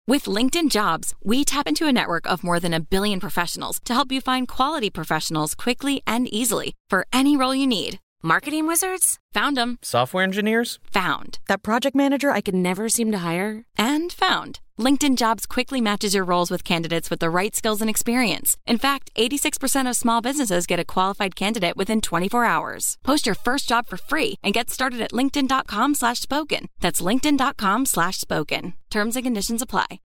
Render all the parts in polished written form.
With LinkedIn Jobs, we tap into a network of more than 1 billion professionals to help you find quality professionals quickly and easily for any role you need. Marketing wizards? Found them. Software engineers? Found. That project manager I could never seem to hire? And found. LinkedIn Jobs quickly matches your roles with candidates with the right skills and experience. In fact, 86% of small businesses get a qualified candidate within 24 hours. Post your first job for free and get started at linkedin.com/spoken. That's linkedin.com/spoken. Terms and conditions apply.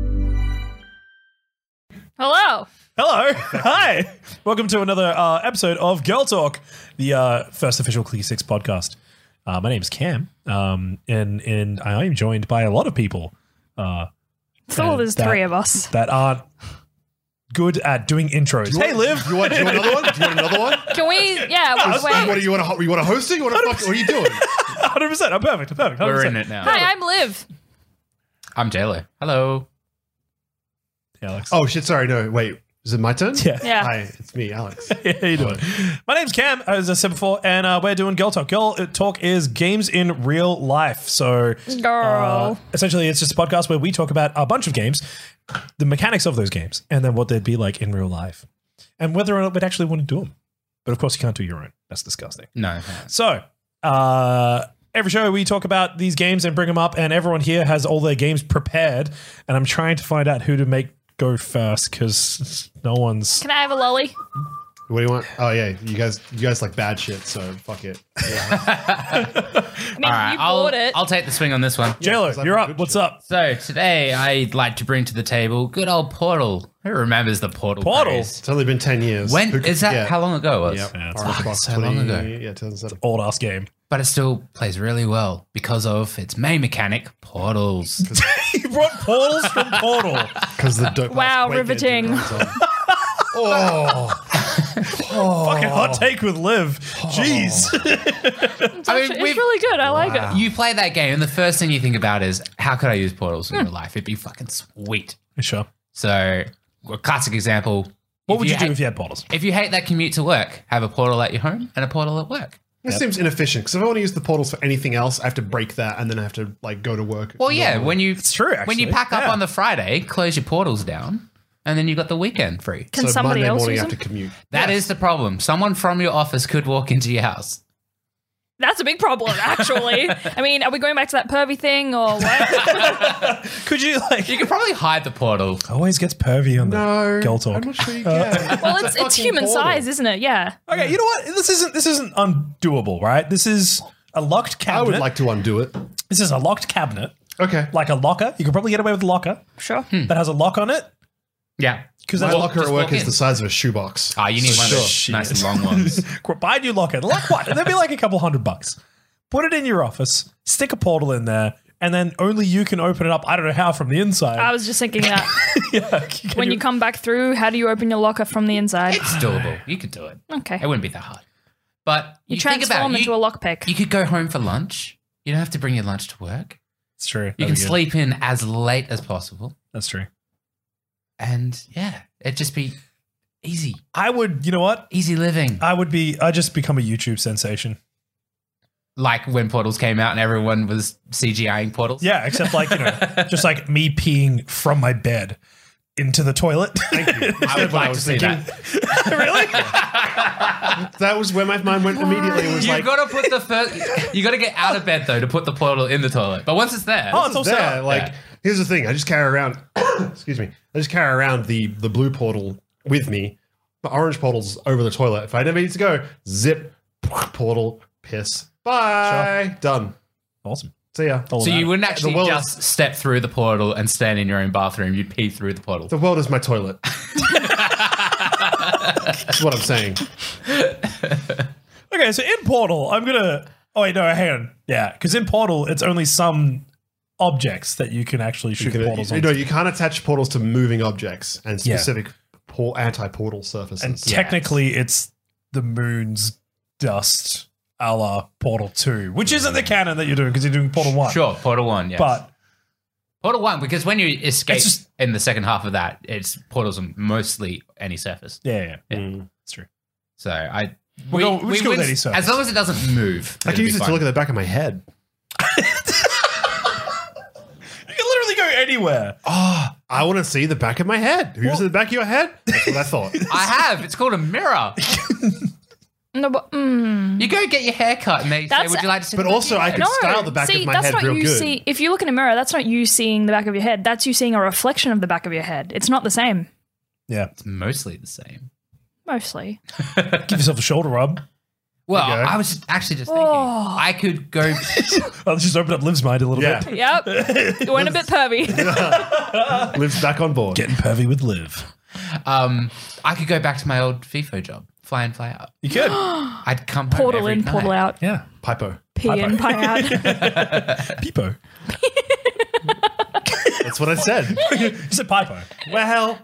Hello. Hello. Hi. Welcome to another episode of Girl Talk, the first official Clear 6 podcast. My name is Cam, and I am joined by a lot of people. There's three of us. That aren't good at doing intros. Hey, Liv. You want another one? Do you want another one? Can we? Yeah. What do you want to host it? What are you doing? 100%. I'm perfect. 100%. We're in it now. Hi, I'm Liv. I'm JLo. Hello. Yeah, Alex. Oh, shit. Sorry. No, wait. Is it my turn? Yeah. Hi, it's me, Alex. How you doing? My name's Cam, as I said before, and we're doing Girl Talk. Girl Talk is games in real life. So, Girl. essentially, it's just a podcast where we talk about a bunch of games, the mechanics of those games, and then what they'd be like in real life, and whether or not we'd actually want to do them. But of course, you can't do your own. That's disgusting. No. So, every show we talk about these games and bring them up, and everyone here has all their games prepared, and I'm trying to find out who to make go first because no one's. Can I have a lolly? What do you want? Oh yeah, you guys like bad shit, so fuck it. Yeah. I mean, All right, you bought it. I'll take the swing on this one. JLo, you're up. What's up? So today I'd like to bring to the table good old Portal. Who remembers the Portal? Portal? craze? It's only been 10 years. When Who could is that? forget? How long ago it was? Yep. Yeah, it's Orange Box so long ago. Yeah, 2007. Old ass game. But it still plays really well because of its main mechanic, portals. You brought portals from Portal. Because the dope. Wow, riveting. Oh, Fucking hot take with Liv. Jeez. It's really good. I like it. You play that game, and the first thing you think about is how could I use portals in real life? It'd be fucking sweet. Sure. So, a classic example. What would you do hate- if you had portals? If you hate that commute to work, have a portal at your home and a portal at work. this seems inefficient. Because if I want to use the portals for anything else, I have to break that and then I have to like go to work. Well, yeah, normally. when you true, when you actually. pack up Yeah. on the Friday, close your portals down, and then you got the weekend free. Can so somebody Monday else morning use I have them? to commute. That is the problem. Someone from your office could walk into your house. That's a big problem, actually. I mean, are we going back to that pervy thing or what? Could you like? You could probably hide the portal. Always gets pervy on the No, Girl Talk. I'm not sure you can. Well, it's fucking human portal. size, isn't it? Yeah. Okay, you know what? This isn't undoable, right? This is a locked I cabinet. would like to undo it. This is a locked cabinet, Okay. like a locker. You could probably get away with a locker Sure. that has a lock on it. Yeah. Because My that's locker at just work walk is in. the size of a shoebox. Ah, you need So one of those Shit. nice long ones. buy a new locker. Like what? That'd be like a couple $100. Put it in your office, stick a portal in there, and then only you can open it up. I don't know how from the inside. I was just thinking that yeah, when you come back through, how do you open your locker from the inside? It's doable. You could do it. Okay. It wouldn't be that hard. But You think about transform it. into a lockpick. You could go home for lunch. You don't have to bring your lunch to work. It's true. You can sleep in as late as possible. That's true. And yeah, it'd just be easy. I would. You know what? Easy living. I just become a YouTube sensation. Like when Portals came out and everyone was CGIing Portals. Yeah, except like, just like me peeing from my bed into the toilet. Thank you. I would like to was see thinking. that. Really? That was where my mind went immediately. It was You've like, got to put the first. You got to get out of bed though to put the portal in the toilet. But once it's there, Oh, it's all set there. up. Like, Yeah. here's the thing. I just carry around. Excuse me. I just carry around the blue portal with me. The orange portal's over the toilet. If I never need to go, zip, portal, piss. Bye. Done. Awesome. See ya. All so that. you wouldn't actually world- just step through the portal and stand in your own bathroom. You'd pee through the portal. The world is my toilet. That's what I'm saying. Okay, so in Portal, I'm gonna. Oh wait, no, hang on. Yeah, because in Portal, it's only some objects that you can actually shoot portals on. You can't attach portals to moving objects and Yeah. specific anti-portal surfaces. And technically, it's the moon's dust, a la Portal 2, which isn't the canon that you're doing because you're doing Portal 1. Sure, Portal 1, yes. But Portal 1, because when you escape It's just- in the second half of that, it's portals on mostly any surface. yeah, it's true. So I... We'll just go with would- any surface. As long as it doesn't move. I can use it to look at the back of my head. You can literally go anywhere. I want to see the back of my head. Have you ever seen the back of your head? That's what I thought. I have. It's called a mirror. No, but You go get your hair cut and they say, That's- would you like to see But the back also, of your I head?" could style the back see, of my that's head not real you good. see. If you look in a mirror, that's not you seeing the back of your head. That's you seeing a reflection of the back of your head. It's not the same, Yeah. It's mostly the same. mostly. Give yourself a shoulder rub. Well, There you go. I was actually just thinking, Oh. I could go. Let's just open up Liv's mind a little Yeah. bit. Yep, you went a bit pervy. Lives back on board. Getting pervy with Liv. I could go back to my old FIFO job, fly in, fly out. You could. I'd come home Portal every in, portal night. out. Yeah. Pipo. Pee in, pie out. Peepo. That's what I said. You said Pipo. Well,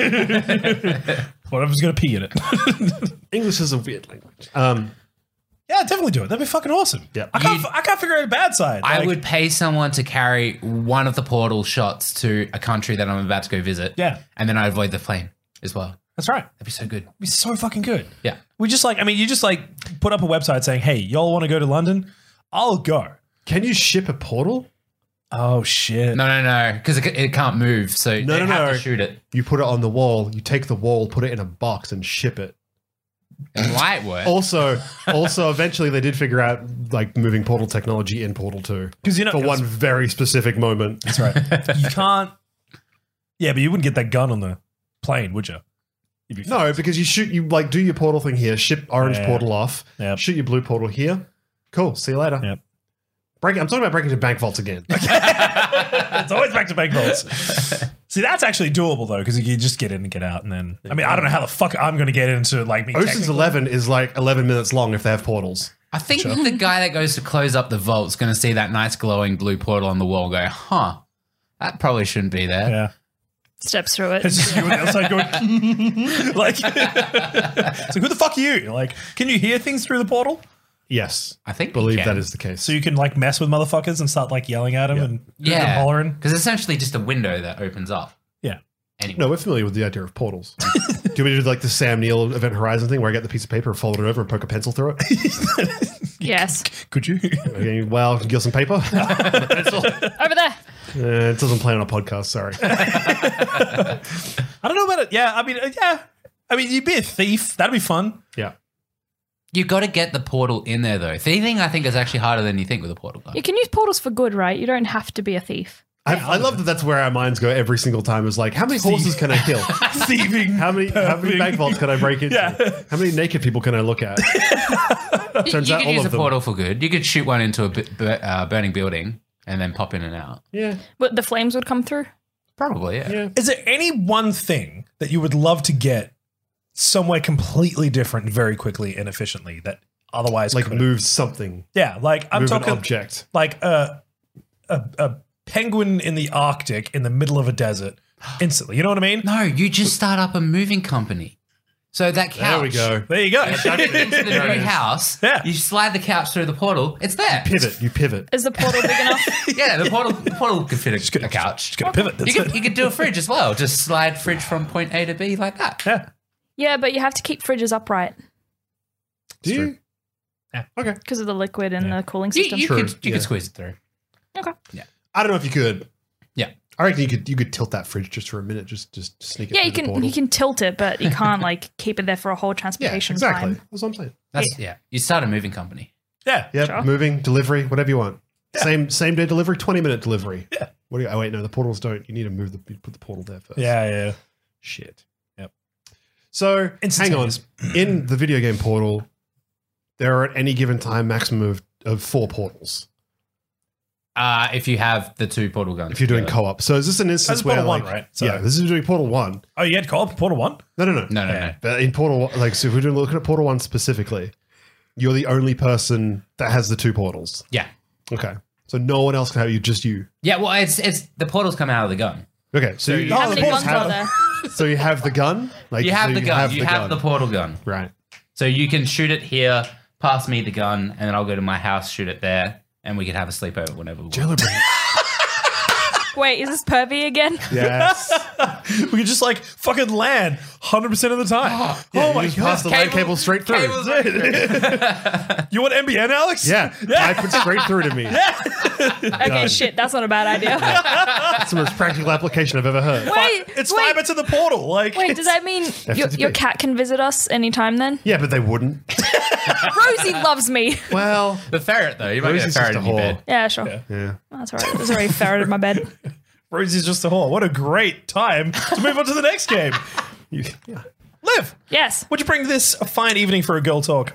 Whatever's going to pee in it. English is a weird language. Yeah, definitely do it. That'd be fucking awesome. Yeah. I can't figure out a bad side. I Like, would pay someone to carry one of the portal shots to a country that I'm about to go visit. Yeah. And then I avoid the plane as well. That's right. That'd be so good. It'd be so fucking good. Yeah. We just like, I mean, you just like put up a website saying, hey, y'all want to go to London? I'll go. Can you ship a portal? Oh, shit. No, because it can't move, so No, they no, have no. to shoot it. You put it on the wall, you take the wall, put it in a box and ship it. It might work. Also, eventually they did figure out like moving portal technology in Portal 2. 'Cause, you know- for one very specific moment. That's right. You can't. Yeah, but you wouldn't get that gun on the plane, would you? You'd be No, because you like do your portal thing here, ship orange Yeah. portal off, Yep. shoot your blue portal here. Cool. See you later. Yep. I'm talking about breaking into bank vaults again. It's always back to bank vaults. See, that's actually doable though, because you can just get in and get out, and then I mean, I don't know how the fuck I'm going to get into like me. Ocean's 11 is like 11 minutes long if they have portals. I think the guy that goes to close up the vault's going to see that nice glowing blue portal on the wall and go, huh, that probably shouldn't be there. Yeah, Steps through it. it's just you on the outside going like. So who the fuck are you? Like, can you hear things through the portal? Yes. I think Believe you can. that is the case. So you can like mess with motherfuckers and start like yelling at them and Yeah. hollering. Because it's essentially just a window that opens up. Yeah. Anyway. No, we're familiar with the idea of portals. Do you want me to do like the Sam Neill Event Horizon thing where I get the piece of paper, fold it over, and poke a pencil through it? Yes. Could you? Okay, well, can you get some paper? Pencil. Over there. It doesn't play on a podcast. Sorry. I don't know about it. Yeah, I mean, yeah. I mean, you'd be a thief. That'd be fun. Yeah. You got to get the portal in there, though. Thieving, I think, is actually harder than you think with a portal gun. You can use portals for good, right? You don't have to be a thief. I love that that's where our minds go every single time is like, how many horses can I kill? Thieving. How many bank vaults can I break into? Yeah. How many naked people can I look at? You Turns out could all use of a them. portal for good. You could shoot one into a burning building and then pop in and out. Yeah. But the flames would come through. Probably, yeah. Yeah. Is there any one thing that you would love to get somewhere completely different very quickly and efficiently that otherwise Like couldn't? move something. Yeah, like I'm Move an talking object. like a penguin in the Arctic in the middle of a desert instantly. You know what I mean? No, you just start up a moving company. So that couch. There we go. There you go. Into the new house. Yeah. You slide the couch through the portal. It's there. Pivot. You pivot. Is the portal big enough? Yeah, the portal could fit a couch. Just gonna pivot. That's You it. could do a fridge as well. Just slide fridge from point A to B like that. Yeah. Yeah, but you have to keep fridges upright Do you? Yeah. Okay. because of the liquid and the cooling You, system. you True, could yeah. could squeeze it through. Okay. I don't know if you could. Yeah. I reckon you could tilt that fridge just for a minute, just sneak it. Yeah, through you the can portal. you can tilt it, but you can't like keep it there for a whole Yeah, transportation exactly. time. That's what I'm saying. That's yeah. You start a moving company. Yeah. Yeah, Sure. moving, delivery, whatever you want. Same day delivery, 20-minute delivery. Yeah. What do you? Oh wait, no, the portals don't. You need to put the portal there first. Yeah. Shit. Yep. So hang on. Instantaneous. In the video game portal, there are at any given time maximum of 4 portals. If you have the 2 portal guns. If you're doing together. co-op, so is this an instance That's where Portal 1, like, right? So- yeah, this is doing Portal 1. Oh, you had co-op Portal 1? No. No. But in Portal, like, so if we're looking at Portal 1 specifically, you're the only person that has the 2 portals. Yeah. Okay. So no one else can have you, just you. Yeah, well, it's the portals come out of the gun. Okay. So you, How the many portals guns have- are there? so you have the gun? Like, You have so the gun. You have the portal gun. Right. So you can shoot it here, pass me the gun, and then I'll go to my house, shoot it there, and we can have a sleepover whenever we want. Jailbreak. Wait, is this pervy again? Yes. We could just like fucking land 100% of the time. Oh my You just pass god. the land cable straight through. Cables right through. You want NBN, Alex? Yeah, pipe it straight through to me. Okay, shit, that's not a bad idea. That's the most practical application I've ever heard. Wait, It's wait, fiber to the portal. Like, wait, does that mean your cat can visit us anytime then? Yeah, but they wouldn't. Rosie loves me. Well, The ferret, though. You might get a Rosie's ferret just in a your whore. bed. Yeah, sure. yeah. That's all right. There's already a ferret in my bed. Rosie's just a whore. What a great time to move on to the next game. Liv, Yes. would you bring this a fine evening for a girl talk?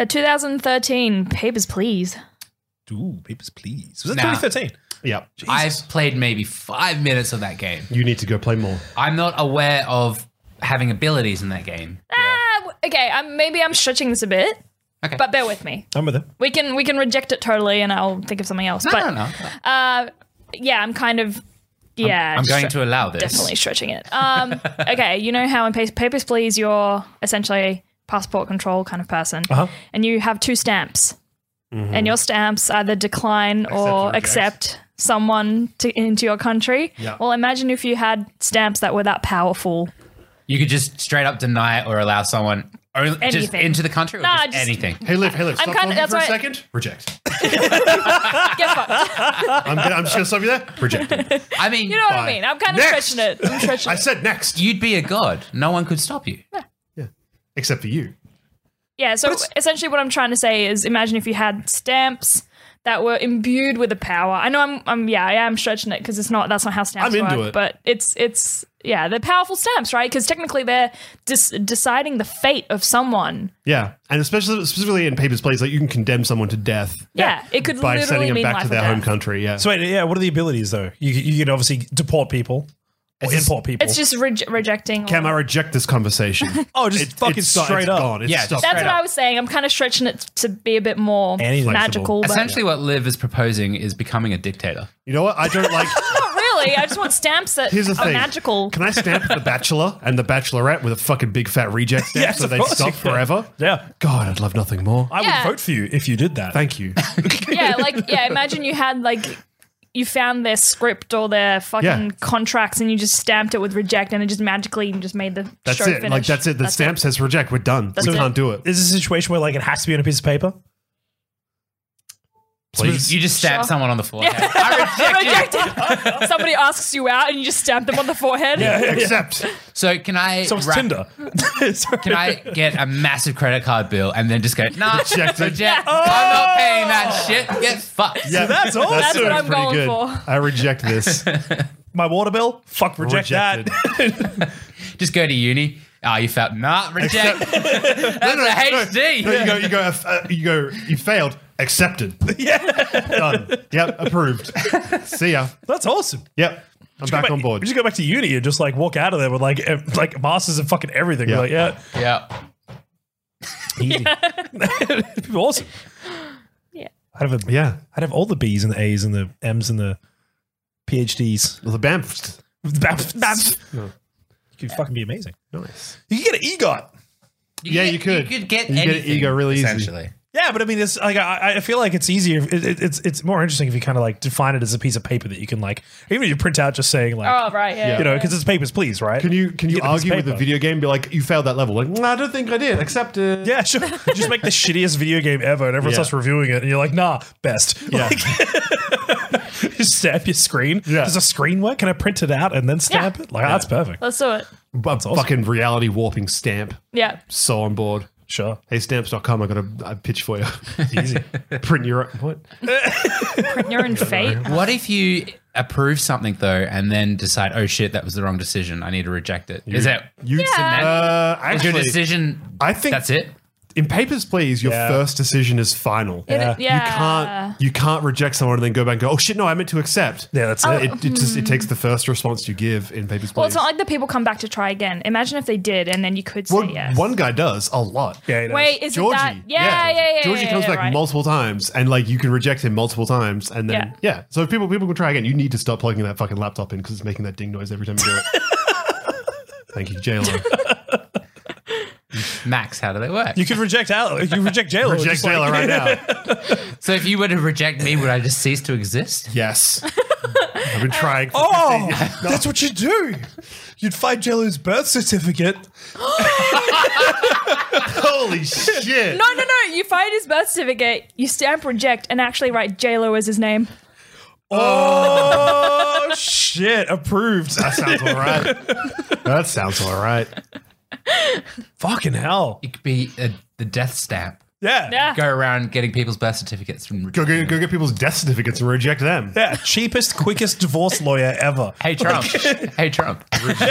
2013 Papers, Please. Ooh, papers, please. Was it Nah. 2013? Yeah. I've played maybe 5 minutes of that game. You need to go play more. I'm not aware of having abilities in that game. Okay, maybe I'm stretching this a bit, Okay. but bear with me. I'm with it. We can reject it totally, and I'll think of something else. but no. yeah, I'm kind of I'm going to allow this. definitely stretching it. Okay, you know how in Papers, Please, you're essentially a passport control kind of person, and you have 2 stamps, and your stamps either decline or reject. accept someone into your country. Yeah. Well, imagine if you had stamps that were that powerful. You could just straight up deny it or allow someone just Anything. into the country or Nah, just just- anything. Hey, Liv, stop kinda- talking that's for a why- second. Reject. Get fucked. I'm just going to stop you there. Reject. I mean, You know what I Bye. mean? I'm kind of Next. stretching it. I'm stretching I it. said next. you'd be a god. No one could stop you. Except for you. Yeah, so essentially what I'm trying to say is imagine if you had stamps that were imbued with a power. I know I am stretching it because that's not how stamps I'm into work. it. But it's they're powerful stamps, right? Because technically they're deciding the fate of someone. Yeah. And specifically in Papers, Please, like you can condemn someone to death Yeah, it could by literally sending them mean back life to or their home death. country. Yeah. So wait, yeah, what are the abilities though? You can obviously deport people or import people. It's just rejecting. Cam, I reject this conversation. oh, just fucking straight up. Gone. It's Yeah, stopped. That's straight what up. I was saying. I'm kind of stretching it to be a bit more Anything. magical. But Essentially, what Liv is proposing is becoming a dictator. You know what? I don't like. not really. I just want stamps that Here's the are thing. magical. Can I stamp The Bachelor and The Bachelorette with a fucking big fat reject stamp Yes, so of they course stop you can. forever? Yeah. God, I'd love nothing more. I Yeah. would vote for you if you did that. Thank you. Imagine you had you found their script or their fucking Yeah. contracts and you just stamped it with reject and it just magically just made the That's show it. finish. Like that's it. The stamp says reject. We're done. We it. can't do it. Is this a situation where like it has to be on a piece of paper? You just stab Sure. someone on the forehead. I reject you. Rejected. Somebody asks you out and you just stamp them on the forehead. Except So can I? So it's wrap- Tinder. Sorry. Can I get a massive credit card bill and then just go, nah, Rejected. reject. I'm not paying that shit. Get fucked. yeah, that's awesome. That's what I'm pretty going good. for. I reject this. My water bill? Fuck, reject Rejected. that. Just go to uni. Oh, you felt reject. That's a HD. No, you failed. Accepted. Yeah. Done. Yep. Approved. See ya. That's awesome. Yep. I'm back on board. We just go back to uni and just like walk out of there with like masters and fucking everything. Yeah. Like, yeah, Yeah. easy. It'd be awesome. Yeah. I'd have all the B's and the A's and the M's and the PhDs. Well, the BAMF. You could fucking be amazing. Nice. You could get an EGOT. Yeah, you could. You could get You get anything. ego really easy. essentially. Yeah, but I mean, it's like I feel like it's easier. It's more interesting if you kind of like define it as a piece of paper that you can like, even if you print out just saying like, Oh, right. Yeah. you know, because it's papers, please, right? Can you get a piece argue of with a paper. video game? Be like, you failed that level. Like, no, I don't think I did. Accepted. Yeah, sure. Just make the shittiest video game ever, and everyone Yeah. starts reviewing it, and you're like, nah, best. Yeah. Just stamp your screen. Yeah. Does a screen work? Can I print it out and then stamp it? Like, that's perfect. Let's do it. Fucking reality warping stamp. Yeah. So on board. Sure. Hey, stamps.com, I got a pitch for you. Easy. Print your what? You're in fate. What if you approve something though and then decide, oh shit, that was the wrong decision. I need to reject it. Is that You is actually, your decision? I think That's it. in Papers, Please, your Yeah. first decision is final. Yeah. You can't reject someone and then go back and go, oh shit, no, I meant to accept. Yeah, that's Oh, it. It takes the first response you give in Papers, Please. Well, it's not like the people come back to try again. Imagine if they did, and then you could say Well, yes. one guy does a lot. Yeah, it is. Wait, is Georgie. it that? Yeah. Georgie comes back right. multiple times, and like you can reject him multiple times, and then Yeah. So if people can try again, you need to stop plugging that fucking laptop in because it's making that ding noise every time you do it. Thank you, JLo. Max, how do they work? You could reject Al. You reject JLo. Reject just like- JLo right now. So if you were to reject me, would I just cease to exist? Yes. I've been trying for 15 years. No. That's what you do. You'd find JLo's birth certificate. Holy shit. No. You find his birth certificate, you stamp reject, and actually write JLo as his name. Oh, shit. Approved. That sounds all right. Fucking hell. It could be the death stamp. Yeah. Yeah. Go around getting people's birth certificates from. Go get people's death certificates and reject them. Yeah. Cheapest, quickest divorce lawyer ever. Hey Trump. Hey Trump.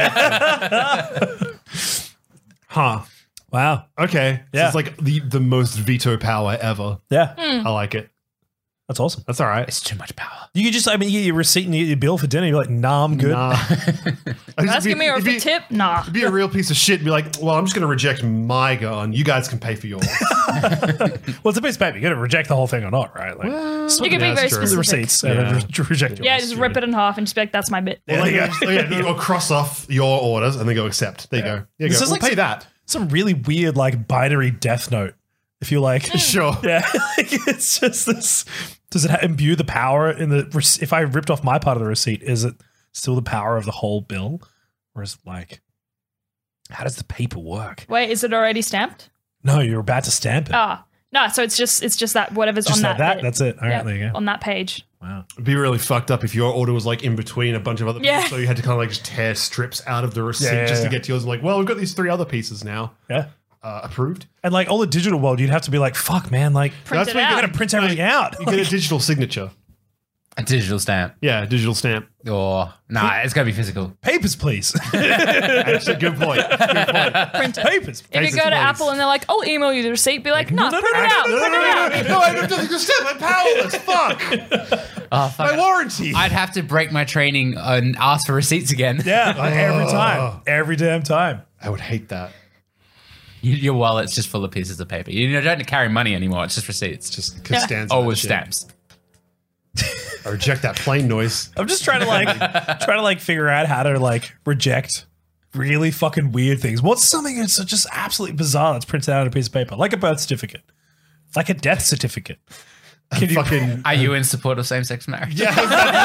Huh. Wow. Okay. So Yeah. it's like the most veto power ever. Yeah. I like it. That's awesome. That's all right. It's too much power. You could just, you get your receipt and you get your bill for dinner. You're like, nah, I'm good. Nah. Asking me for a tip? Nah. Be a real piece of shit and be like, well, I'm just going to reject my gun. You guys can pay for yours. Well, it's a piece of paper. You're going to reject the whole thing or not, right? Like, You can be Yeah, very that's true. the specific. receipts and then reject yours. Yeah, just rip it in half and just be like, that's my bit. Or or cross off your orders and then go accept. There you go. There you This go. is We'll like pay that. Some really weird, like, binary death note. If you like, Sure. yeah, like, it's just this. Does it imbue the power in the? If I ripped off my part of the receipt, is it still the power of the whole bill, or is it like? How does the paper work? Wait, is it already stamped? No, you're about to stamp it. No, so it's just that whatever's Just on that bit. That's it. All right, Yeah, there you go. on that page. Wow. It'd be really fucked up if your order was like in between a bunch of other Yeah. pieces. So you had to kind of like just tear strips out of the receipt Yeah, just yeah. to get to yours. And like, well, we've got these 3 other pieces now. Yeah. Approved. And like all the digital world, you'd have to be like, fuck, man, like Print it where you out. I gotta print everything out. You get a digital signature. A digital stamp. Yeah, digital stamp. Or it's gotta be physical. Papers, please. Actually, good point. Good point. Print it. Papers. If you go to Apple and they're like, I'll email you the receipt, be like, no, print it out. Print it out. No, I have nothing to stamp. I'm powerless. Fuck. Oh, fuck. My warranty. I'd have to break my training and ask for receipts again. Yeah, like every time, every damn time. I would hate that. Your wallet's just full of pieces of paper. You don't have to carry money anymore. It's just receipts. Just Costanza. with stamps. I reject that plane noise. I'm just trying to like figure out how to like reject really fucking weird things. What's something that's just absolutely bizarre that's printed out on a piece of paper, like a birth certificate, like a death certificate? Can you Fucking Are you in support of same-sex marriage? yeah.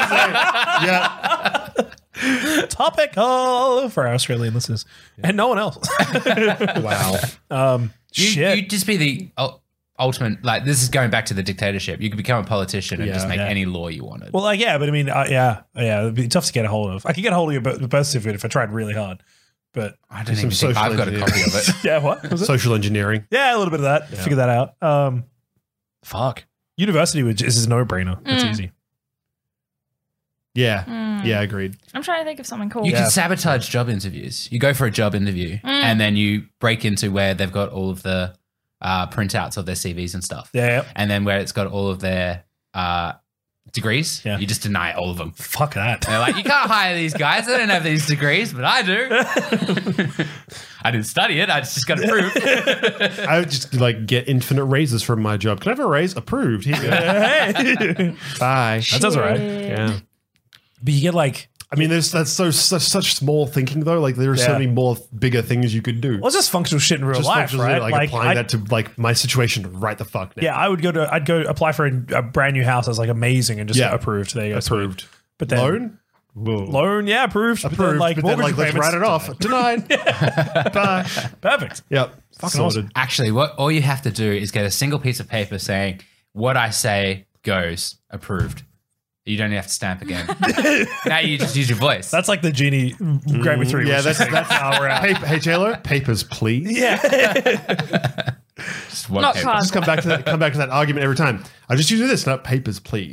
I was about to say. Yeah. topical for our Australian listeners and no one else? Wow. Shit. You'd just be the ultimate, like, this is going back to the dictatorship. You could become a politician and Yeah. just make Yeah. any law you wanted. Well, like, yeah, but I mean, it'd be tough to get a hold of. I could get a hold of your birth certificate if I tried really hard, but I don't some even think I've social got a copy of it. yeah, what was it? Social engineering. Yeah, a little bit of that. Figure that out. Fuck. University is a no-brainer. That's easy. Yeah. Yeah, agreed. I'm trying to think of something cool. You Yeah. can sabotage job interviews. You go for a job interview and then you break into where they've got all of the printouts of their CVs and stuff. Yeah. And then where it's got all of their degrees, Yeah. you just deny all of them. Fuck that. They're like, you can't hire these guys. They don't have these degrees, but I do. I didn't study it. I just got to prove. I would just like get infinite raises from my job. Can I have a raise? Approved. Here you go. Hey. Bye. That sounds all right. Yeah. But you get like, I mean, that's such small thinking though. Like there are so Yeah. many more bigger things you could do. well, it's just functional shit in real Just life, just, right? like applying I'd- that to like my situation right the fuck now. yeah, I'd go apply for a brand new house that's like amazing and just Yeah. approved. There you go. Approved. But then Loan? Whoa. loan, yeah, approved. But then, Approved. like, but then, mortgage like, let's write it payments, off. Denied. Bye. Perfect. Yep. Fucking Sorted. Actually, what all you have to do is get a single piece of paper saying, what I say goes, approved. You don't have to stamp again. Now you just use your voice. That's like the genie grab me 3 Yeah, wishes. that's how we're at. Hey, Taylor, papers, please. Yeah. just one Not paper. cards. Just come back to that argument every time. I just use this, not papers, please.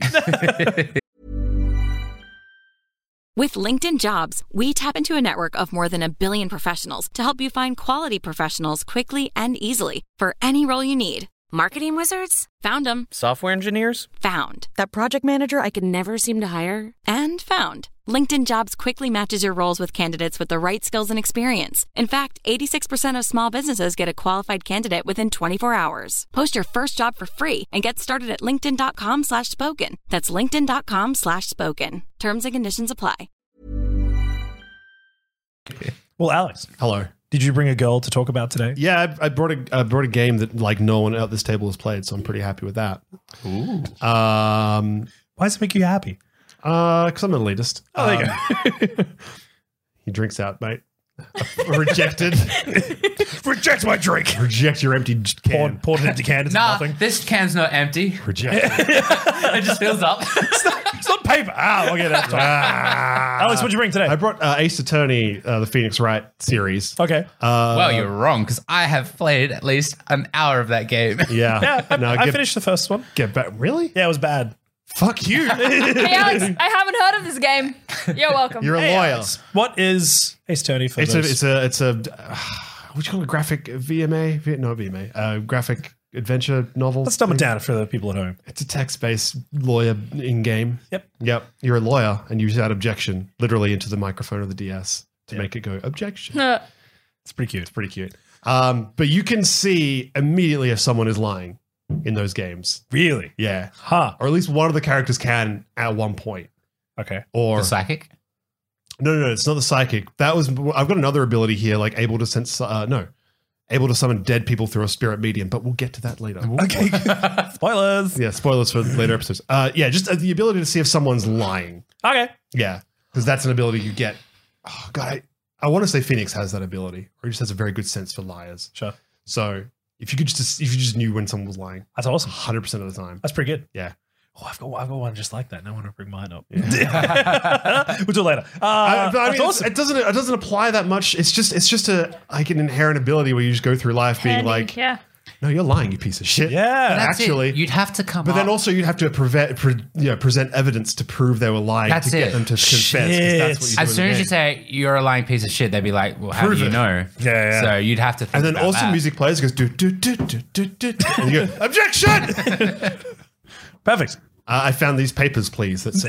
With LinkedIn Jobs, we tap into a network of more than 1 billion professionals to help you find quality professionals quickly and easily for any role you need. Marketing wizards? Found them. Software engineers? Found. That project manager I could never seem to hire? And found. LinkedIn Jobs quickly matches your roles with candidates with the right skills and experience. In fact, 86% of small businesses get a qualified candidate within 24 hours. Post your first job for free and get started at linkedin.com/spoken. That's linkedin.com/spoken. Terms and conditions apply. Well, Alex, Hello. did you bring a girl to talk about today? Yeah, I brought a game that like no one at this table has played, so I'm pretty happy with that. Why does it make you happy? Because I'm an elitist. Oh, there you go. He drinks out, mate. Rejected. Reject my drink. Reject your empty can. Poured an empty can. It's Nah, nothing. this can's not empty. Reject. It just fills up. It's not paper. Okay, that's fine. Alex, what'd you bring today? I brought Ace Attorney, the Phoenix Wright series. Okay. Well, you're wrong because I have played at least an hour of that game. Yeah. Yeah, No, I finished the first one. Get back. Really? Yeah, it was bad. Fuck you. Hey, Alex, I haven't heard of this game. You're welcome. You're a Hey, lawyer. Alex, what is Ace Attorney for It's those? a what do you call it? Graphic VMA? No, VMA. Graphic adventure novel. Let's dumb it down for the people at home. It's a text-based lawyer in-game. Yep. You're a lawyer and you shout objection literally into the microphone of the DS to make it go objection. It's pretty cute. It's pretty cute. But you can see immediately if someone is lying in those games. Really? Yeah. Huh. Or at least one of the characters can at one point. Okay. Or The psychic? no, it's not the psychic. I've got another ability here, like able to sense. Able to summon dead people through a spirit medium, but we'll get to that later. Okay. Spoilers. Yeah, spoilers for later episodes. Just the ability to see if someone's lying. Okay. Yeah, because that's an ability you get. Oh God, I want to say Phoenix has that ability, or he just has a very good sense for liars. Sure. So if you just knew when someone was lying, That's awesome. 100% of the time. That's pretty good. Yeah. Oh, I've got one just like that. No one will bring mine up. We'll do it later. I That's mean, awesome. it doesn't apply that much. It's just an inherent ability where you just go through life being Handy, like, yeah. no, you're lying, you piece of shit. Yeah. That's actually, it. You'd have to come But up. then also you'd have to present evidence to prove they were lying That's to get it. them to confess. 'Cause that's what you do as in soon the as you game. say you're a lying piece of shit, they'd be like, well, how Prove do you it. know? Yeah. So you'd have to think And then about also that. music plays, it goes do do do do do do, and you go objection. Perfect. I found these papers, please. That say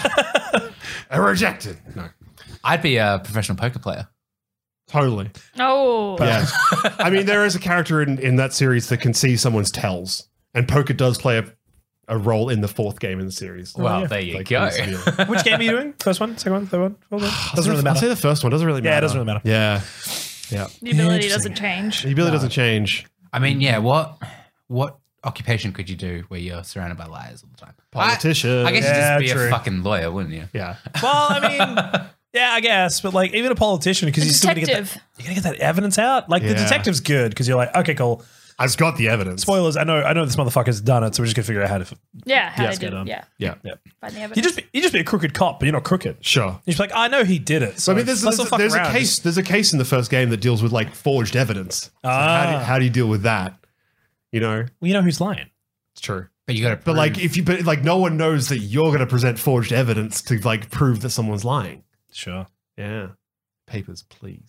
I rejected. No, I'd be a professional poker player. totally. Oh. Yeah. I mean, there is a character in that series that can see someone's tells, and poker does play a role in the fourth game in the series. Well, yeah. there you Like, go. pretty severe. Which game are you doing? First one? Second one? Third one? Fourth one? Doesn't really I'll say matter. the first one. Doesn't really matter. Yeah, it doesn't really matter. Yeah. Yeah. The ability Interesting. doesn't change. The ability doesn't change. I mean, yeah, what occupation could you do where you're surrounded by liars all the time? Politician. I guess Yeah, you'd just be true. a fucking lawyer, wouldn't you? Yeah. Well, I mean, yeah, I guess, but like even a politician, because A you're still gonna get that, detective. you're gonna get that evidence out. Like the Yeah. detective's good because you're like, okay, cool. I've got the evidence. Spoilers. I know this motherfucker's done it, so we're just gonna figure out how to. Yeah, how Yeah, they it's did good, it. Yeah. Yeah. Yeah. Find the evidence. You just be a crooked cop, but you're not crooked. Sure. You're just like, I know he did it. So I mean, there's let's not fuck a around. case. There's a case in the first game that deals with like forged evidence. So how do you deal with that? You know, Well, you know who's lying. it's true. But you got to. But like no one knows that you're going to present forged evidence to like prove that someone's lying. Sure. Yeah. Papers, please.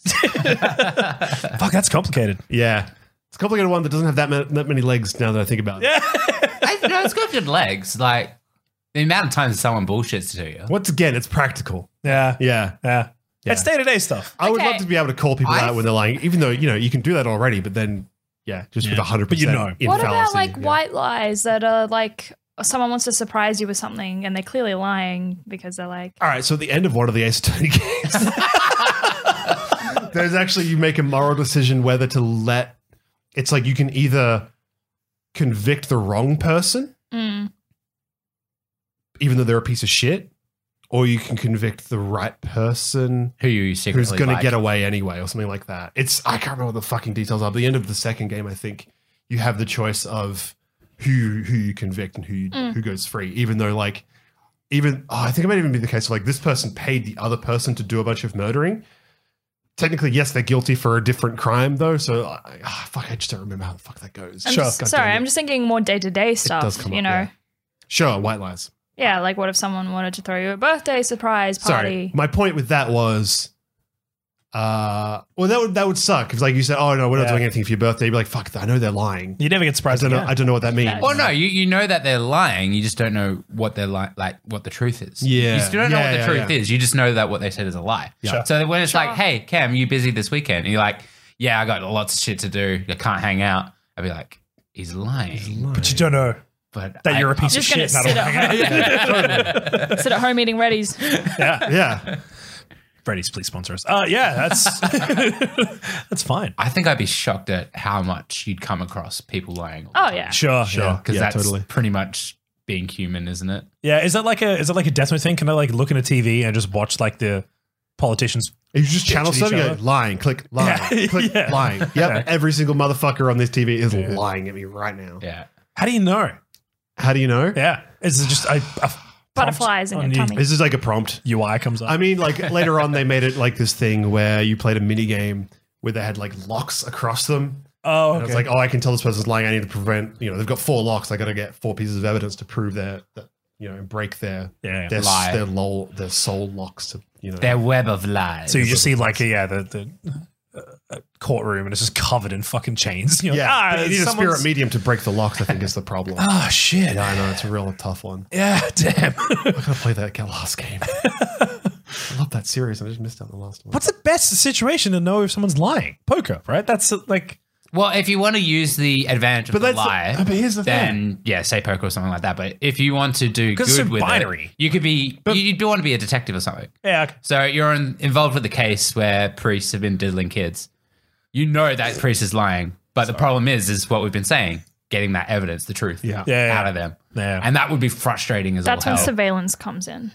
Fuck, that's complicated. Yeah. It's a complicated one that doesn't have that many legs now that I think about it. no, it's got good legs. Like the amount of times someone bullshits to you. Once again, it's practical. Yeah. Yeah. Yeah. Yeah. It's day-to-day stuff. I would Okay. love to be able to call people out when they're lying, even though, you can do that already, but then, just with 100%. But you know. What about fallacy, like yeah. white lies that are like someone wants to surprise you with something and they're clearly lying because they're like, All right, so at the end of one of the Ace Attorney games, there's actually, you make a moral decision whether to it's like you can either convict the wrong person, even though they're a piece of shit, or you can convict the right person Who you secretly who's going to like. get away anyway, or something like that. I can't remember what the fucking details are. But at the end of the second game, I think you have the choice of who you convict and who goes free, even though I think it might even be the case of like this person paid the other person to do a bunch of murdering. Technically, yes, they're guilty for a different crime though. So I just don't remember how the fuck that goes. I'm Sure. just, God sorry, damn it. I'm just thinking more day-to-day stuff, does come you up, know? yeah. Sure, white lies. Yeah, like what if someone wanted to throw you a birthday surprise party? Sorry, my point with that was, that would suck if like you said, oh no, we're not Yeah. doing anything for your birthday. You'd be like, fuck, I know they're lying. You never get surprised. I again. don't know what that means. Well, no, you know that they're lying. You just don't know what they're like what the truth is. Yeah. You still don't know Yeah, what the yeah, truth yeah. is. You just know that what they said is a lie. Sure. So when it's like, Sure. hey, Cam, you busy this weekend? And you're like, yeah, I got lots of shit to do. I can't hang out. I'd be like, he's lying. But you don't know But that you're a piece Just of gonna shit. and I sit don't hang out. Sit at home eating Reddies. Yeah. Freddy's, please sponsor us. Yeah, that's that's fine. I think I'd be shocked at how much you'd come across people lying. Oh, yeah. Sure. Sure. Yeah. Because Yeah, that's totally. pretty much being human, isn't it? Yeah, is that like a death note thing? Can I like look in a TV and just watch like the politicians? You just channel Bitch at stuff, each you go, other. lying, click, lying, Yeah. click, Yeah. lying. Yep, Yeah. every single motherfucker on this TV is lying at me right now. Yeah. How do you know? How do you know? Yeah, is it just a Butterflies in on your tummy. This is like a prompt. UI comes up? I mean, like later on, they made it like this thing where you played a mini game where they had like locks across them. oh, And okay. it's like, oh, I can tell this person's lying. I need to prevent. They've got 4 locks. I got to get 4 pieces of evidence to prove that break their Yeah. their Lie. their soul locks to Their web of lies. So you just see like the courtroom and it's just covered in fucking chains. You're like, yeah. But you need a someone's- spirit medium to break the locks. I think is the problem. Oh shit! Yeah, I know it's a real tough one. Yeah, damn. I gotta play that last game. I love that series. I just missed out on the last one. What's the best situation to know if someone's lying? Poker, right? That's like Well, if you want to use the advantage of the that's lie, but here's the then yeah, say poker or something like that. But if you want to do 'Cause it's good so with binary. it, you could be you do want to be a detective or something. yeah. Okay. So you're involved with the case where priests have been diddling kids. You know that priest is lying, but the problem is what we've been saying: getting that evidence, the truth, Yeah. Yeah, out yeah. of them. Yeah. And that would be frustrating as That's all when hell. surveillance comes in.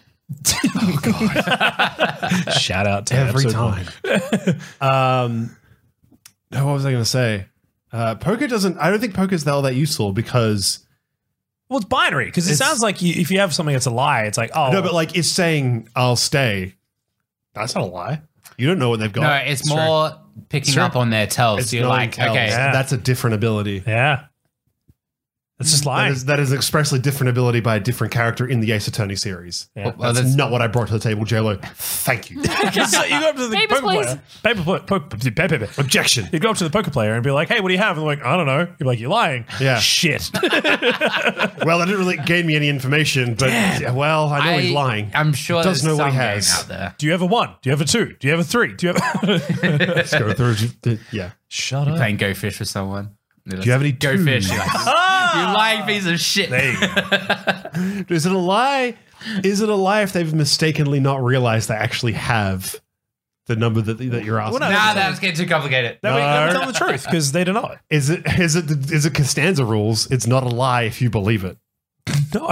Shout out to Every episode time. No, what was I going to say? Poker doesn't. I don't think poker's all that useful because Well, it's binary because it It's- sounds like if you have something that's a lie, it's like oh no, but like it's saying I'll stay. That's not a lie. You don't know what they've got. No, it's more picking Sure. up on their tells. It's You're knowing like, tells. okay, Yeah. That's a different ability. yeah, it's just lying. That is an expressly different ability by a different character in the Ace Attorney series. Yeah. well, That's that's- not what I brought to the table, JLo. Thank you. Because you go up to the Papers, poker player, paper. Objection. You go up to the poker player and be like, "Hey, what do you have?" And they're like, "I don't know." You're like, "You're lying." Yeah. Shit. Well, that didn't really gain me any information, but well, I know he's lying. I'm sure He does there's know what some he game has. out there. Do you have a 1? Do you have a 2? Do you have a 3? Do you have? Let's go through. Yeah. Shut up. Playing Go Fish with someone. Do you have any Go twos? Fish? You're like, you lying piece of shit. There you go. Is it a lie? Is it a lie if they've mistakenly not realized they actually have the number that you're asking? Well, no, Nah, that's getting too complicated. That way, tell them the truth because they don't know it. Is it Costanza rules? It's not a lie if you believe it. No.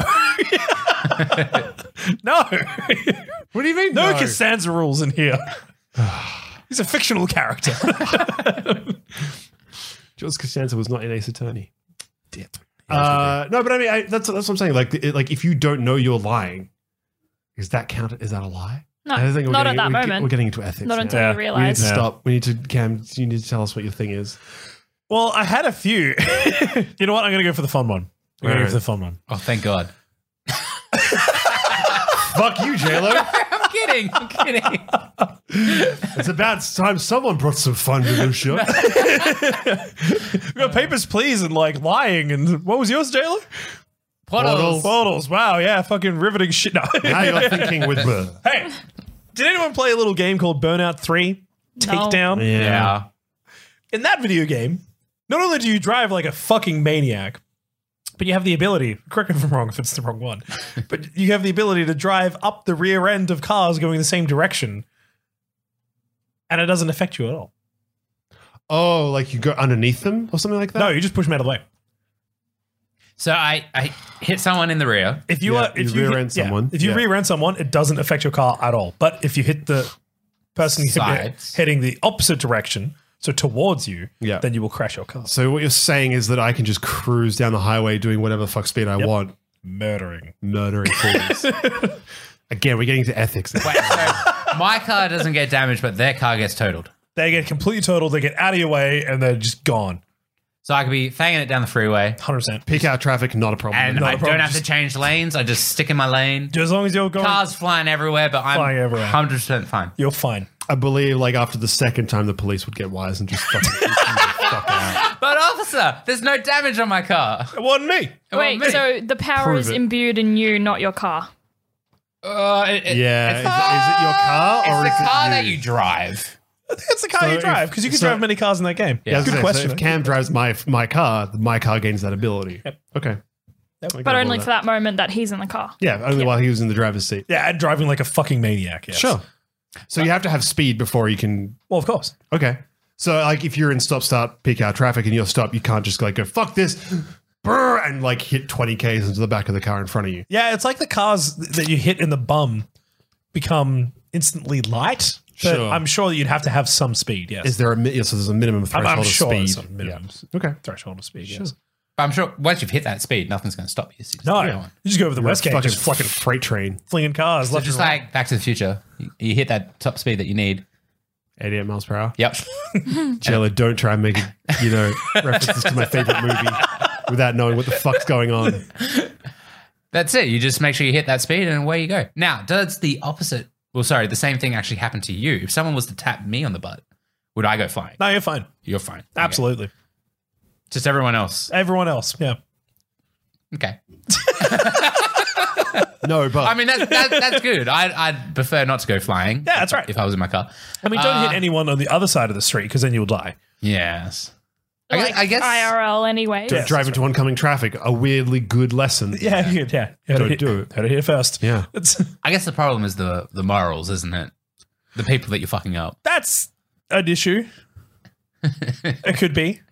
No. What do you mean? No Costanza rules in here. He's a fictional character. George Costanza was not in Ace Attorney. No, but I mean, that's what I'm saying. Like, if you don't know you're lying, is that counted? Is that a lie? No, I think not at that moment. We're getting into ethics. Not now. until Yeah. you We need realize. to Yeah. stop. We need to, Cam, you need to tell us what your thing is. Well, I had a few. You know what? I'm going to go for the fun one. I'm going to go for the fun one. Oh, thank God. Fuck you, JLo. I'm kidding. I'm kidding. It's about time someone brought some fun to this show. We got Papers, Please and like lying. And what was yours, Jayla? Portals. Portals. Wow. Yeah. Fucking riveting shit. No. Now you're thinking with the. Hey, did anyone play a little game called Burnout 3? Takedown? Yeah. In that video game, not only do you drive like a fucking maniac, but you have the ability, correct me if I'm wrong if it's the wrong one, but you have the ability to drive up the rear end of cars going the same direction and it doesn't affect you at all. Oh, like you go underneath them or something like that? No, you just push them out of the way. So I hit someone in the rear. If you Yeah, are, if you you rear hit- end someone. if you Yeah. rear end someone, it doesn't affect your car at all. But if you hit the person Sides. heading the opposite direction, so towards you, Yeah. then you will crash your car. So what you're saying is that I can just cruise down the highway doing whatever the fuck speed I want, Murdering. murdering fools. Again, we're getting to ethics. Wait, so my car doesn't get damaged, but their car gets totaled. They get completely totaled. They get out of your way and they're just gone. So I could be fanging it down the freeway, 100%. Peak hour traffic, not a problem. and Not a I problem, don't have to just- change lanes. I just stick in my lane. As long as you're going, Cars flying everywhere, but I'm Flying everywhere. 100% fine. you're fine. I believe like after the second time the police would get wise and just fucking kick you the fuck out. But officer, there's no damage on my car. It wasn't me. Wait, me. so the power Prove is it. imbued in you, not your car. Yeah, It's, is it your car or it's is the it car you? that you drive. I think it's the car So you if- drive because you can so- drive many cars in that game. Yeah, I was Good gonna say, question. So if Cam drives my car gains that ability. Yep. Okay. But only for that moment that he's in the car. Yeah, only while he was in the driver's seat. Yeah, and driving like a fucking maniac. Yes. Sure. So you have to have speed before you can. Well, of course. Okay. So like if you're in stop start peak hour traffic and you're stopped, you can't just like go fuck this. brr, and like hit 20 Ks into the back of the car in front of you. Yeah, it's like the cars that you hit in the bum become instantly light. But Sure. I'm sure that you'd have to have some speed, yes. Is there so there's a minimum threshold I'm sure of there's speed? some minimum Okay. threshold of speed, yes. But I'm sure once you've hit that speed, nothing's going to stop you. So you just No, keep going. you just go over the Westgate, Fucking just fucking freight train. flinging cars So left just and right. like Back to the Future, you hit that top speed that you need. 88 miles per hour. Yep. Jayla, don't try and make references to my favorite movie without knowing what the fuck's going on. That's it. You just make sure you hit that speed and away you go. Now, does the opposite, the same thing actually happen to you? If someone was to tap me on the butt, would I go flying? No, you're fine. You're fine. Okay. Absolutely. Just everyone else. Everyone else, yeah. Okay. No, but I mean, that's good. I'd prefer not to go flying. Yeah, that's right. If I was in my car. I mean, don't hit anyone on the other side of the street because then you'll die. Yes. Like I guess. IRL anyway. don't drive into oncoming traffic. A weirdly good lesson. Yeah. You Don't do it. How to hit it first. Yeah. I guess the problem is the morals, isn't it? The people that you're fucking up. That's an issue. It could be.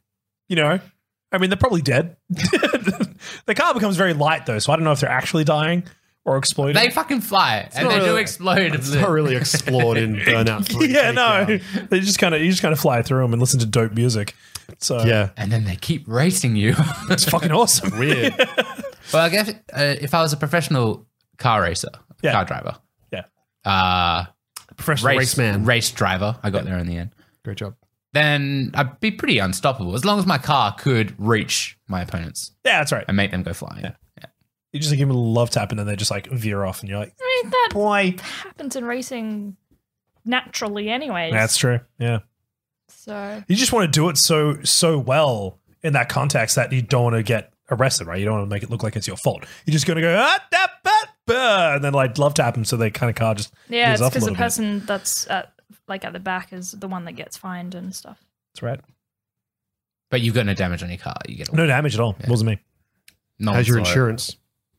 I mean, they're probably dead. The car becomes very light, though, so I don't know if they're actually dying or exploding. They fucking fly and not they do really- explode. It's not really explored in Burnout 3. yeah, no. They you just kind of fly through them and listen to dope music. So Yeah. And then they keep racing you. it's fucking awesome. Weird. Well, I guess if I was a professional car racer, Yeah. car driver, Yeah. Professional race man. race driver, I got there in the end, Great job. then I'd be pretty unstoppable as long as my car could reach my opponents Yeah, that's right. and make them go flying. Yeah. You just give them a love tap and then they just like veer off and you're like, I mean, that boy. happens in racing naturally anyways. That's true. Yeah. So You just want to do it so well in that context that you don't want to get arrested, right? You don't want to make it look like it's your fault. You're just going to go, and then like love tap them so they kind of car just yeah, veers it's off a because the little bit. person that's at the back is the one that gets fined and stuff. That's right. But you've got no damage on your car. You get No damage at all. It wasn't me. no How's your whatsoever. insurance?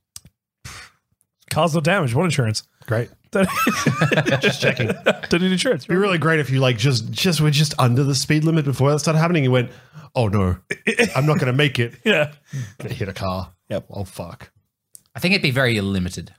Car's no damage. What insurance? Great. Just checking. Don't need insurance. It'd be really great if you like just were just under the speed limit before that started happening. You went, oh no, I'm not going to make it. Yeah. Gonna hit a car. Yep. Oh fuck. I think it'd be very limited.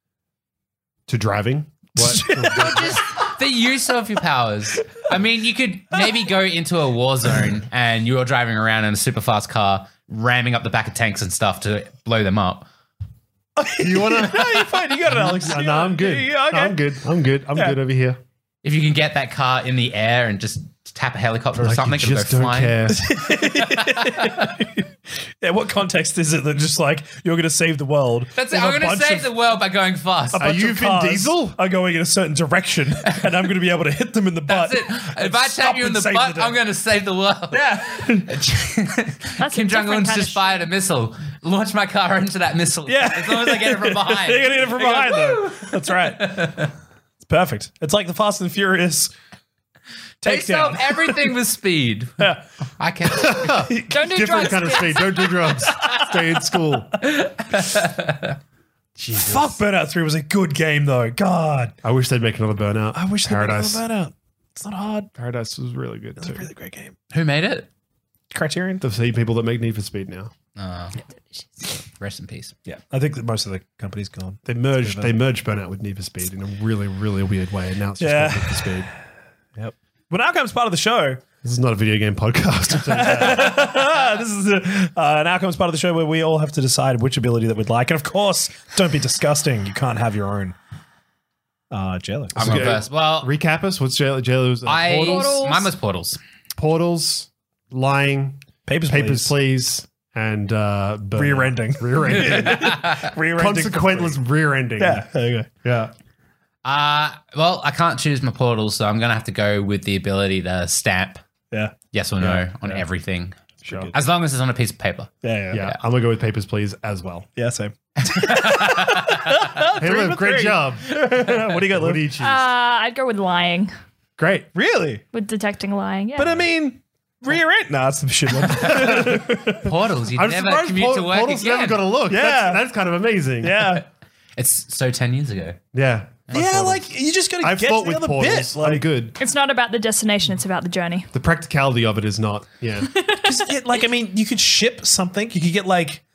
To driving. What? Just the use of your powers. I mean, you could maybe go into a war zone and you're driving around in a super fast car, ramming up the back of tanks and stuff to blow them up. You want to? No, you're fine. You got it, Alex. No, I'm good. Yeah, okay. No, I'm good. I'm Yeah. good over here. If you can get that car in the air and just tap a helicopter or Like, something, you it'll just go don't flying. care. Yeah, what context is it that just like you're going to save the world? That's it. with I'm a going to bunch save of- the world by going fast. a bunch you of Vin cars Diesel? Are going in a certain direction, and I'm going to be able to hit them in the butt. That's it. and If I stop tap you in and the save butt, day. I'm going to save the world. Yeah. That's Kim a Jong different Un's kind just of fired a missile. Launch my car into that missile. Yeah. As long as I get it from behind. You're going to get it from They go, behind, though. "Woo!" That's right. It's perfect. It's like the Fast and Furious They solve takedown. everything with speed. Yeah. I can't. Don't do Different drugs. kind of speed. Don't do drugs. Stay in school. Fuck, Burnout 3 was a good game, though. God. I wish they'd make another Burnout. I wish they made Paradise. another Burnout. It's not hard. Paradise was really good It's a too. really great game. Who made it? Criterion? The same people that make Need for Speed now. Rest in peace. Yeah. I think that most of the company's gone. They merged Burnout with Need for Speed in a really, really weird way, and now it's just Yeah. called Need for Speed. Yep. Well, now comes part of the show. This is not a video game podcast. This is now comes part of the show where we all have to decide which ability that we'd like. And of course, don't be disgusting. You can't have your own. Jello. I'm going first. Well, Recap us. What's JLo's Portals. Mine was Portals. Portals, lying, Papers, papers, please, and Burnout. Rear-ending. Rear-ending. Rear-ending. Consequentless rear-ending. Yeah, there you go. Yeah. Well, I can't choose my portals, so I'm going to have to go with the ability to stamp Yeah. yes or no on everything. Sure. As long as it's on a piece of paper. Yeah. Yeah, I'm going to go with papers, please, as well. Yeah, same. Hey, Liv, for great three. job. What do you got, What Liv? do you choose? I'd go with lying, Great. Really? with detecting lying. Yeah. But I mean, rear-end. Nah, that's some shit one. Portals, you I'm never surprised commute to work Portals again. never got a look. Yeah. That's kind of amazing. Yeah. It's so 10 years ago. Yeah. Yeah, like, you just got to I've get fought to the with other portals. bit. Like, I'm good. It's not about the destination; it's about the journey. The practicality of it is not. Yeah. I mean, you could ship something. You could get, like,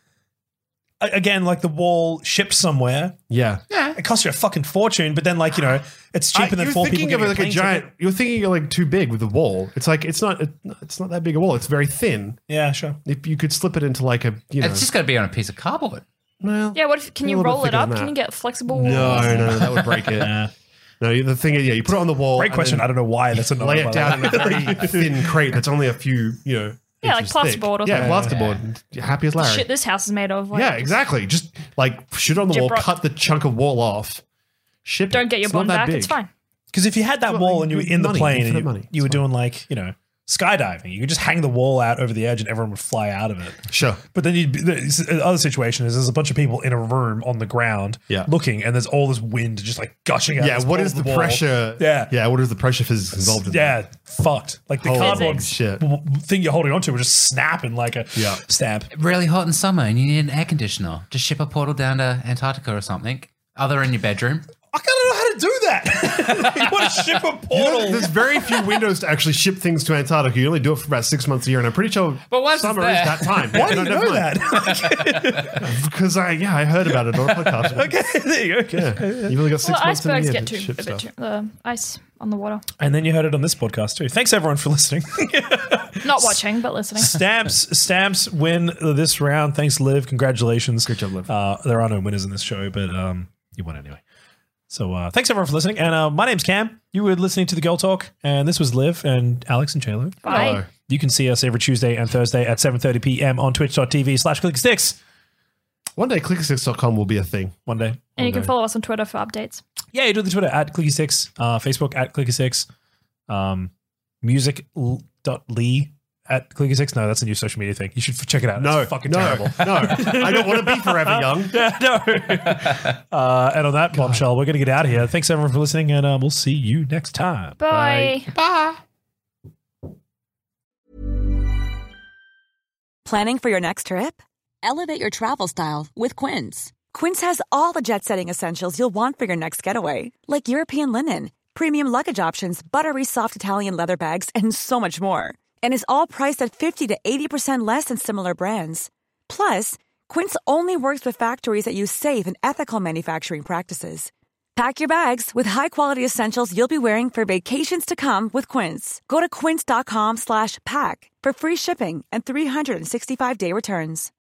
again, like the wall shipped somewhere. Yeah. It costs you a fucking fortune, but then like, you know, it's cheaper than You're 4 people thinking of getting it like a plane giant. ticket. You're thinking of like too big with the wall. It's like it's not that big a wall. It's very thin. Yeah, sure. If you could slip it into like a It's just got to be on a piece of cardboard. well, Yeah, what if, can a you little bit roll it thicker up? than Can that. you get flexible no, walls? that would break it. No, the thing is, you put it on the wall. Great and question. then I don't know why that's a no. Lay it down in a very thin crate that's only a few, Yeah, like inches thick. plasterboard or Yeah, something. plasterboard. You're happy as Larry. Shit this house is made of. Like, Yeah, exactly. Just like shoot it on the wall, Gyprock. cut the chunk of wall off, ship it. Don't get your It's not bond that back. big. It's fine. Because if you had that Well, wall and you were in the money, plane and infinite you, money. you were It's fine. doing like, you know, skydiving, you could just hang the wall out over the edge and everyone would fly out of it. Sure. But then the other situation is there's a bunch of people in a room on the ground Yeah. looking, and there's all this wind just like gushing out. Yeah, this what wall is of the wall. pressure? Yeah. what is the pressure physics involved in that? Yeah, fucked. Like the Holy cardboard shit. thing you're holding onto would just snap in like a stab. Really hot in summer and you need an air conditioner. Just ship a portal down to Antarctica or something. Other in your bedroom. I don't know how to do that. You want to ship a portal? There's very few windows to actually ship things to Antarctica. You only do it for about 6 months a year, and I'm pretty sure But once summer it's is there- that time. Why do you know that? Because I heard about it on a podcast. Okay, there you go. Yeah. You've only got 6 Well, months in the icebergs year get to too ship a bit stuff. too ice on the water. And then you heard it on this podcast too. Thanks everyone for listening. Not watching, but listening. Stamps win this round. Thanks, Liv. Congratulations. Good job, Liv. There are no winners in this show, but you won anyway. So thanks everyone for listening. And my name's Cam. You were listening to the Girl Talk, and this was Liv and Alex and Chelo. Bye. Hello. You can see us every Tuesday and Thursday at 7:30 p.m. on twitch.tv/clicksticks. One day, clicksticks.com will be a thing. One day. And you can follow us on Twitter for updates. Yeah, you do the Twitter at clickysticks, Facebook at clickysticks, music.ly at clickysticks. No, that's a new social media thing. You should check it out. No, It's fucking no, terrible. no. I don't want to be forever young. Yeah, no. And on that bombshell, we're going to get out of here. Thanks everyone for listening, and we'll see you next time. Bye. Planning for your next trip? Elevate your travel style with Quince. Quince has all the jet-setting essentials you'll want for your next getaway, like European linen, premium luggage options, buttery soft Italian leather bags, and so much more. And is all priced at 50 to 80% less than similar brands. Plus, Quince only works with factories that use safe and ethical manufacturing practices. Pack your bags with high-quality essentials you'll be wearing for vacations to come with Quince. Go to quince.com/pack for free shipping and 365-day returns.